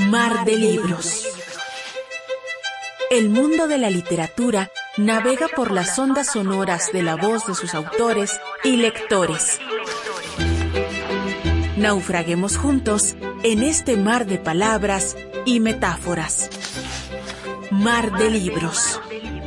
Mar de libros. El mundo de la literatura navega por las ondas sonoras de la voz de sus autores y lectores. Naufraguemos juntos en este mar de palabras y metáforas. Mar de libros.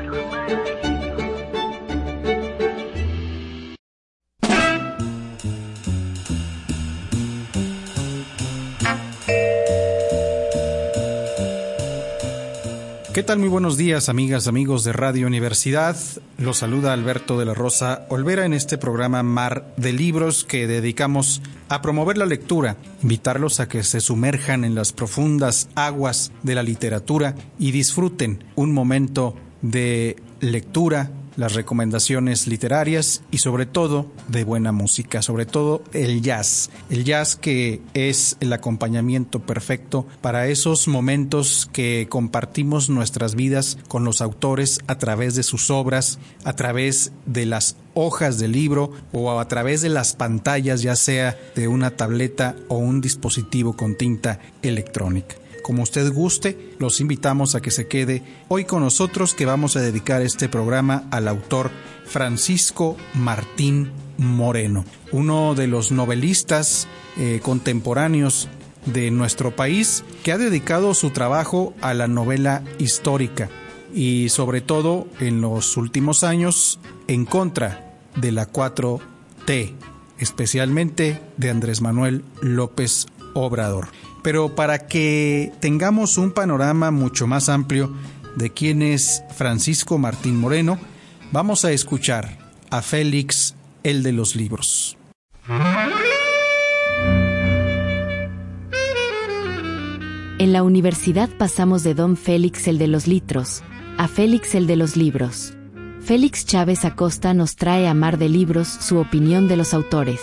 ¿Qué tal? Muy buenos días, amigas, amigos de Radio Universidad. Los saluda Alberto de la Rosa Olvera en este programa Mar de Libros que dedicamos a promover la lectura, invitarlos a que se sumerjan en las profundas aguas de la literatura y disfruten un momento de lectura, las recomendaciones literarias y sobre todo de buena música, sobre todo el jazz que es el acompañamiento perfecto para esos momentos que compartimos nuestras vidas con los autores a través de sus obras, a través de las hojas del libro o a través de las pantallas, ya sea de una tableta o un dispositivo con tinta electrónica. Como usted guste, los invitamos a que se quede hoy con nosotros, que vamos a dedicar este programa al autor Francisco Martín Moreno, uno de los novelistas contemporáneos de nuestro país, que ha dedicado su trabajo a la novela histórica y sobre todo en los últimos años en contra de la 4T, especialmente de Andrés Manuel López Obrador. Pero para que tengamos un panorama mucho más amplio de quién es Francisco Martín Moreno, vamos a escuchar a Félix, el de los libros. En la universidad pasamos de don Félix, el de los litros, a Félix, el de los libros. Félix Chávez Acosta nos trae a Mar de Libros su opinión de los autores.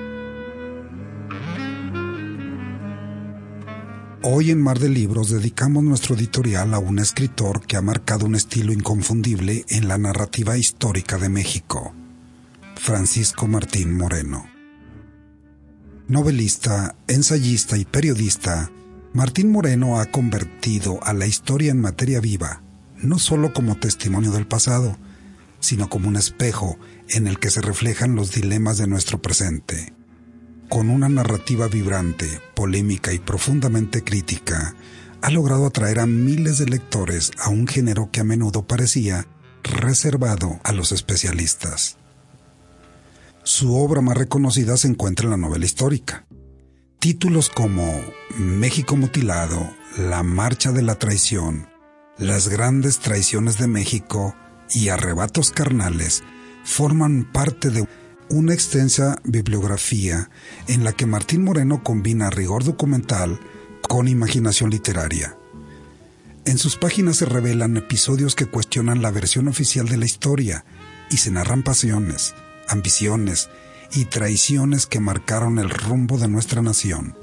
Hoy en Mar de Libros dedicamos nuestro editorial a un escritor que ha marcado un estilo inconfundible en la narrativa histórica de México, Francisco Martín Moreno. Novelista, ensayista y periodista, Martín Moreno ha convertido a la historia en materia viva, no solo como testimonio del pasado, sino como un espejo en el que se reflejan los dilemas de nuestro presente. Con una narrativa vibrante, polémica y profundamente crítica, ha logrado atraer a miles de lectores a un género que a menudo parecía reservado a los especialistas. Su obra más reconocida se encuentra en la novela histórica. Títulos como México mutilado, La marcha de la traición, Las grandes traiciones de México y Arrebatos carnales forman parte de una extensa bibliografía en la que Martín Moreno combina rigor documental con imaginación literaria. En sus páginas se revelan episodios que cuestionan la versión oficial de la historia y se narran pasiones, ambiciones y traiciones que marcaron el rumbo de nuestra nación.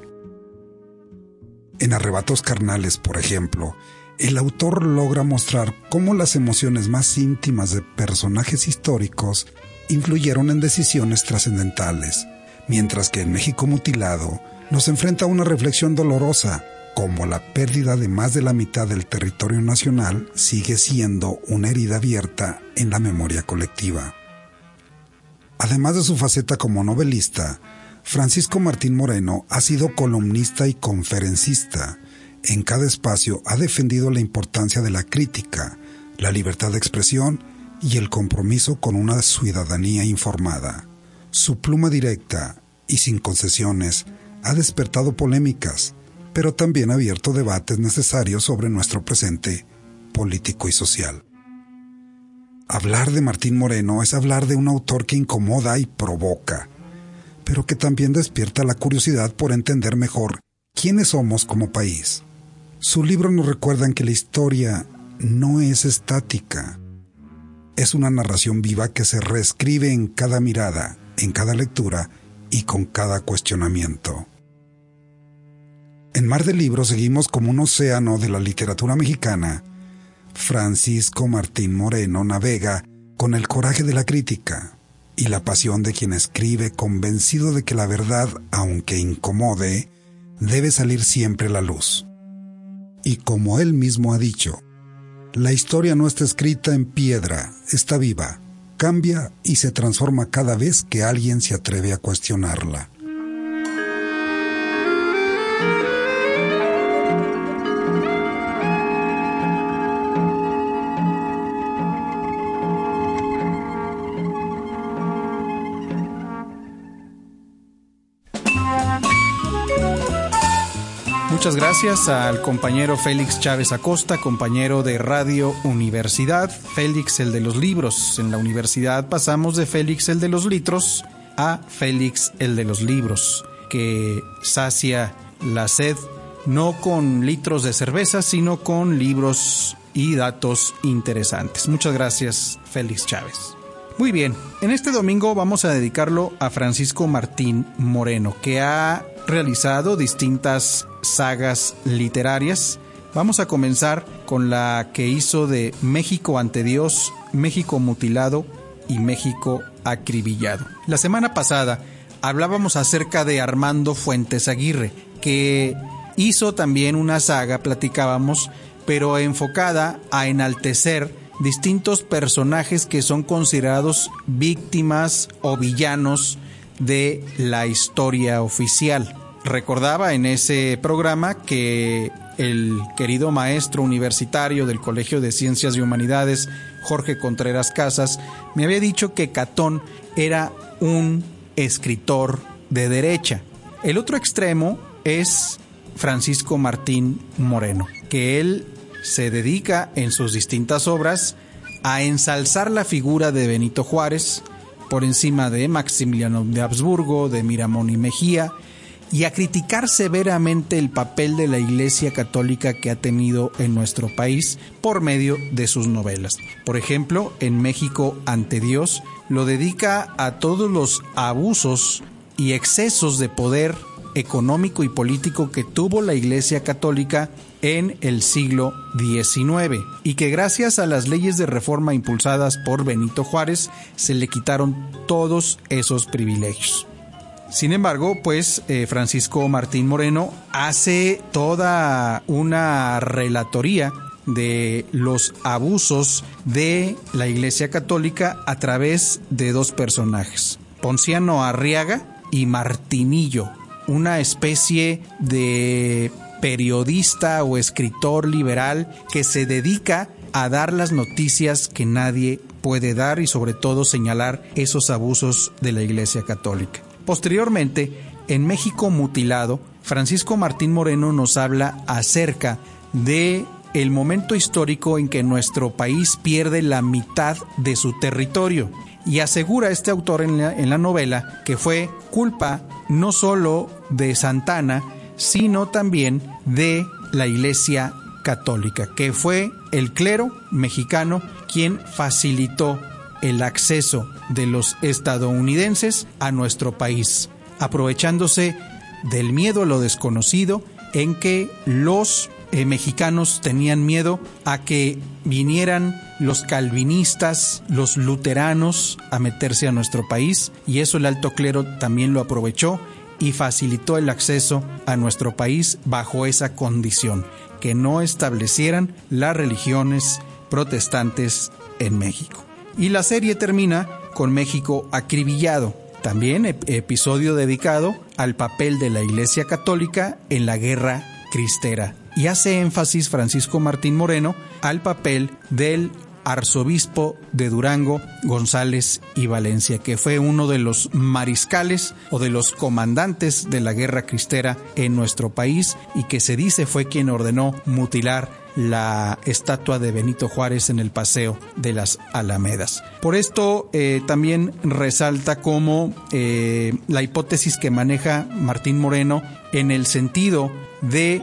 En Arrebatos carnales, por ejemplo, el autor logra mostrar cómo las emociones más íntimas de personajes históricos influyeron en decisiones trascendentales, mientras que en México mutilado nos enfrenta a una reflexión dolorosa, como la pérdida de más de la mitad del territorio nacional sigue siendo una herida abierta en la memoria colectiva. Además de su faceta como novelista, Francisco Martín Moreno ha sido columnista y conferencista. En cada espacio ha defendido la importancia de la crítica, la libertad de expresión y el compromiso con una ciudadanía informada. Su pluma directa y sin concesiones ha despertado polémicas, pero también ha abierto debates necesarios sobre nuestro presente político y social. Hablar de Martín Moreno es hablar de un autor que incomoda y provoca, pero que también despierta la curiosidad por entender mejor quiénes somos como país. Sus libros nos recuerdan que la historia no es estática. Es una narración viva que se reescribe en cada mirada, en cada lectura y con cada cuestionamiento. En Mar de Libros seguimos como un océano de la literatura mexicana. Francisco Martín Moreno navega con el coraje de la crítica y la pasión de quien escribe, convencido de que la verdad, aunque incomode, debe salir siempre a la luz. Y como él mismo ha dicho, la historia no está escrita en piedra, está viva, cambia y se transforma cada vez que alguien se atreve a cuestionarla. Muchas gracias al compañero Félix Chávez Acosta, compañero de Radio Universidad, Félix el de los libros. En la universidad pasamos de Félix el de los litros a Félix el de los libros, que sacia la sed no con litros de cerveza, sino con libros y datos interesantes. Muchas gracias, Félix Chávez. Muy bien, en este domingo vamos a dedicarlo a Francisco Martín Moreno, que ha realizado distintas sagas literarias. Vamos a comenzar con la que hizo de México ante Dios, México mutilado y México acribillado. La semana pasada hablábamos acerca de Armando Fuentes Aguirre, que hizo también una saga, platicábamos, pero enfocada a enaltecer distintos personajes que son considerados víctimas o villanos de la historia oficial. Recordaba en ese programa que el querido maestro universitario del Colegio de Ciencias y Humanidades, Jorge Contreras Casas, me había dicho que Catón era un escritor de derecha. El otro extremo es Francisco Martín Moreno, que él se dedica en sus distintas obras a ensalzar la figura de Benito Juárez por encima de Maximiliano de Habsburgo, de Miramón y Mejía, y a criticar severamente el papel de la Iglesia Católica que ha tenido en nuestro país por medio de sus novelas. Por ejemplo, en México ante Dios lo dedica a todos los abusos y excesos de poder económico y político que tuvo la Iglesia Católica en el siglo XIX y que gracias a las leyes de reforma impulsadas por Benito Juárez se le quitaron todos esos privilegios. Sin embargo, Francisco Martín Moreno hace toda una relatoría de los abusos de la Iglesia Católica a través de dos personajes, Ponciano Arriaga y Martinillo, una especie de periodista o escritor liberal que se dedica a dar las noticias que nadie puede dar y sobre todo señalar esos abusos de la Iglesia Católica. Posteriormente, en México mutilado, Francisco Martín Moreno nos habla acerca de el momento histórico en que nuestro país pierde la mitad de su territorio y asegura este autor en la novela que fue culpa no solo de Santana, sino también de la Iglesia Católica, que fue el clero mexicano quien facilitó el acceso de los estadounidenses a nuestro país, aprovechándose del miedo a lo desconocido en que los mexicanos tenían miedo a que vinieran los calvinistas, los luteranos a meterse a nuestro país, y eso el alto clero también lo aprovechó y facilitó el acceso a nuestro país bajo esa condición, que no establecieran las religiones protestantes en México. Y la serie termina con México acribillado, también episodio dedicado al papel de la Iglesia Católica en la Guerra Cristera. Y hace énfasis Francisco Martín Moreno al papel del arzobispo de Durango, González y Valencia, que fue uno de los mariscales o de los comandantes de la Guerra Cristera en nuestro país y que se dice fue quien ordenó mutilar la estatua de Benito Juárez en el Paseo de las Alamedas. Por esto también resalta como la hipótesis que maneja Martín Moreno en el sentido de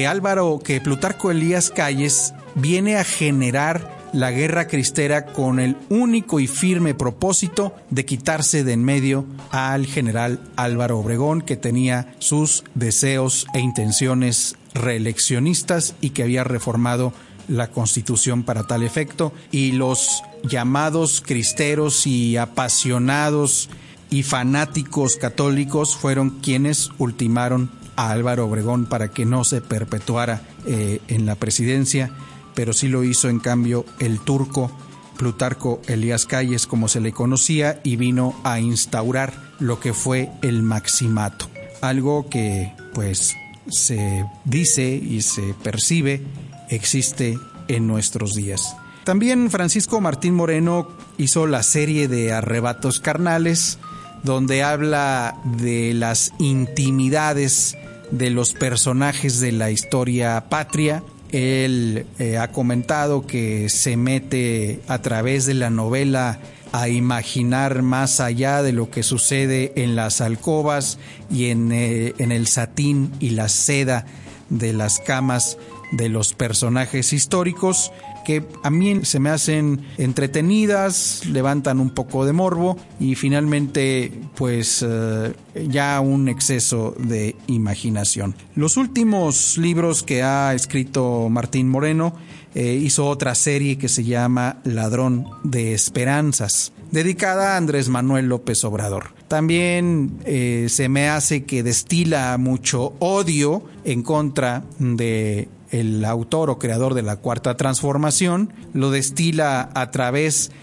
que Plutarco Elías Calles viene a generar la Guerra Cristera con el único y firme propósito de quitarse de en medio al general Álvaro Obregón, que tenía sus deseos e intenciones reeleccionistas y que había reformado la Constitución para tal efecto, y los llamados cristeros y apasionados y fanáticos católicos fueron quienes ultimaron a Álvaro Obregón para que no se perpetuara en la presidencia, pero sí lo hizo en cambio el turco Plutarco Elías Calles, como se le conocía, y vino a instaurar lo que fue el maximato, algo que pues se dice y se percibe existe en nuestros días. También Francisco Martín Moreno hizo la serie de Arrebatos Carnales, donde habla de las intimidades de los personajes de la historia patria. Él ha comentado que se mete a través de la novela a imaginar más allá de lo que sucede en las alcobas y en el satín y la seda de las camas de los personajes históricos, que a mí se me hacen entretenidas, levantan un poco de morbo y finalmente pues ya un exceso de imaginación. Los últimos libros que ha escrito Martín Moreno, hizo otra serie que se llama Ladrón de Esperanzas, dedicada a Andrés Manuel López Obrador. También se me hace que destila mucho odio en contra de el autor o creador de la Cuarta Transformación, lo destila a través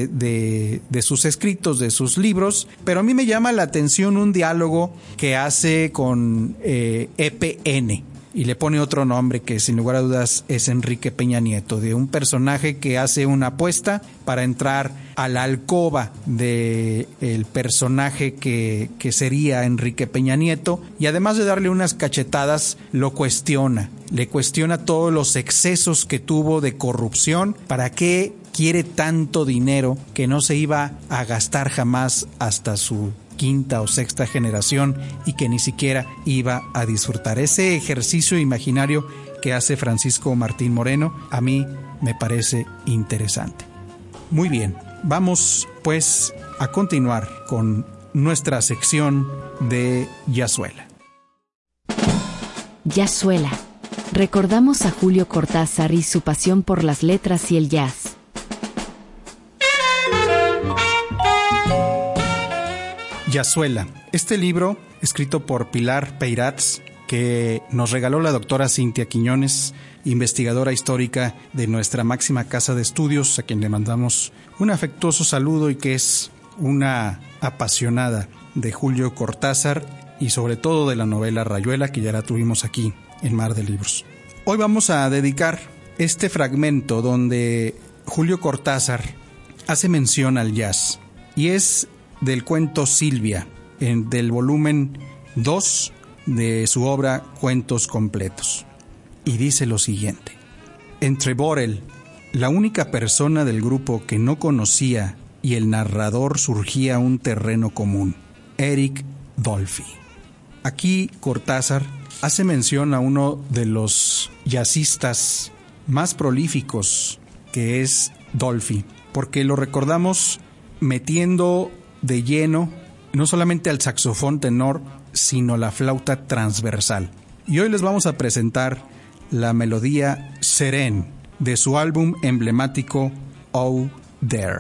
de sus escritos, de sus libros, pero a mí me llama la atención un diálogo que hace con EPN, y le pone otro nombre que sin lugar a dudas es Enrique Peña Nieto, de un personaje que hace una apuesta para entrar a la alcoba del personaje que sería Enrique Peña Nieto, y además de darle unas cachetadas, lo cuestiona, le cuestiona todos los excesos que tuvo de corrupción. ¿Para qué quiere tanto dinero que no se iba a gastar jamás hasta su quinta o sexta generación y que ni siquiera iba a disfrutar? Ese ejercicio imaginario que hace Francisco Martín Moreno a mí me parece interesante. Muy bien, vamos pues a continuar con nuestra sección de Yazuela. Yazuela. Recordamos a Julio Cortázar y su pasión por las letras y el jazz. Yazuela. Este libro, escrito por Pilar Peirats, que nos regaló la doctora Cintia Quiñones, investigadora histórica de nuestra máxima casa de estudios, a quien le mandamos un afectuoso saludo y que es una apasionada de Julio Cortázar y sobre todo de la novela Rayuela, que ya la tuvimos aquí en Mar de Libros. Hoy vamos a dedicar este fragmento donde Julio Cortázar hace mención al jazz, y es del cuento Silvia, del volumen 2 de su obra Cuentos Completos. Y dice lo siguiente: entre Borel, la única persona del grupo que no conocía, y el narrador surgía un terreno común, Eric Dolphy. Aquí Cortázar hace mención a uno de los jazzistas más prolíficos, que es Dolphy, porque lo recordamos metiendo de lleno no solamente al saxofón tenor, sino la flauta transversal. Y hoy les vamos a presentar la melodía Serene de su álbum emblemático Oh There.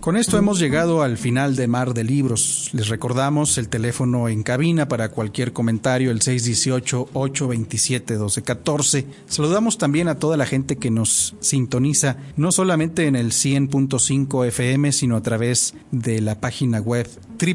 Con esto hemos llegado al final de Mar de Libros. Les recordamos el teléfono en cabina para cualquier comentario, el 618-827-1214. Saludamos también a toda la gente que nos sintoniza, no solamente en el 100.5 FM, sino a través de la página web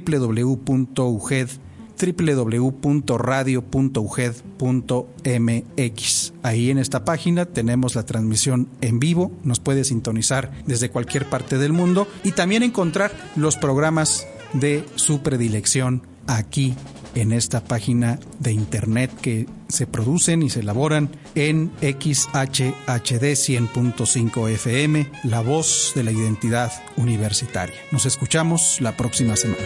www.radio.uged.mx. Ahí en esta página tenemos la transmisión en vivo, nos puede sintonizar desde cualquier parte del mundo y también encontrar los programas de su predilección aquí en esta página de internet que se producen y se elaboran en XHHD 100.5 FM, la voz de la identidad universitaria. Nos escuchamos la próxima semana.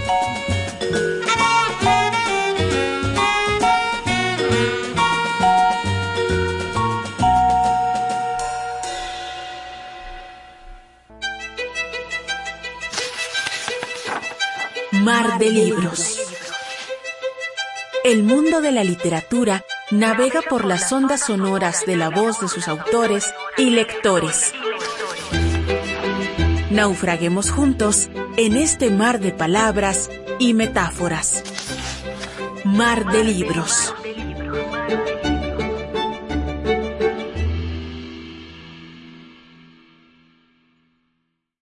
Mar de Libros. El mundo de la literatura navega por las ondas sonoras de la voz de sus autores y lectores. Naufraguemos juntos en este mar de palabras y metáforas. Mar de Libros.